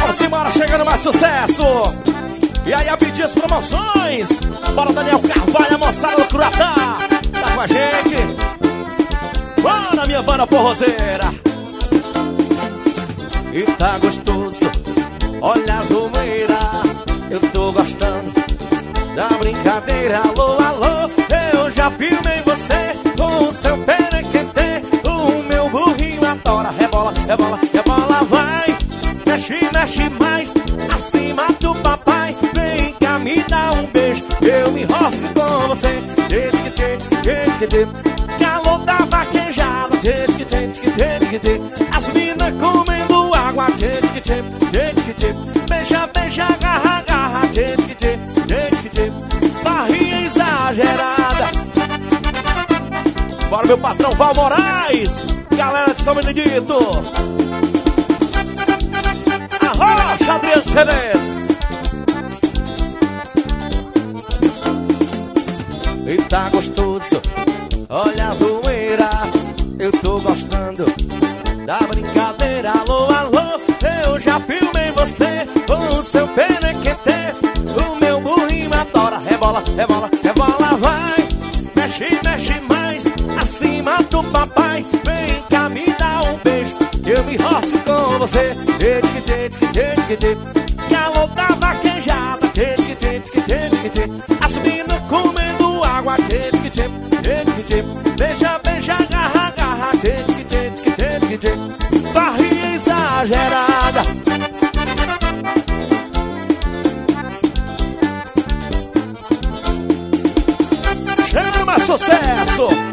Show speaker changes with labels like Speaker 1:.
Speaker 1: Simbora, chegando mais sucesso. E aí, a pedir as promoções. Bora, Daniel Carvalho, a moçada do Curatá. Tá com a gente. Bora, minha banda forrozeira. E tá gostoso, olha a zoeira. Eu tô gostando da brincadeira. Alô, alô, eu já filmei você com o seu perequetê. O meu burrinho adora. Rebola, rebola, rebola, vai. Mexe, mexe mais, acima do papai. Vem cá, me dá um beijo, eu me enrosco com você. Calor da vaquejada. As minas comendo água. Beija, beija, agarra, agarra. Barrinha exagerada. Bora, meu patrão Val Moraes, galera de São Benedito. Arrocha, Adriano Ceres. E tá gostoso, olha a zoeira. Eu tô gostando da brincadeira. Alô, alô, eu já filmei você com o seu perequetê. O meu burrinho adora. Rebola, rebola, rebola, vai. Mexe, mexe mais, acima do papai. Vem cá, me dá um beijo, eu me enrosco com você. Calor da vaquejada. As minas comendo água. Beija, beija, agarra, agarra. Barrinha exagerada. Chama sucesso.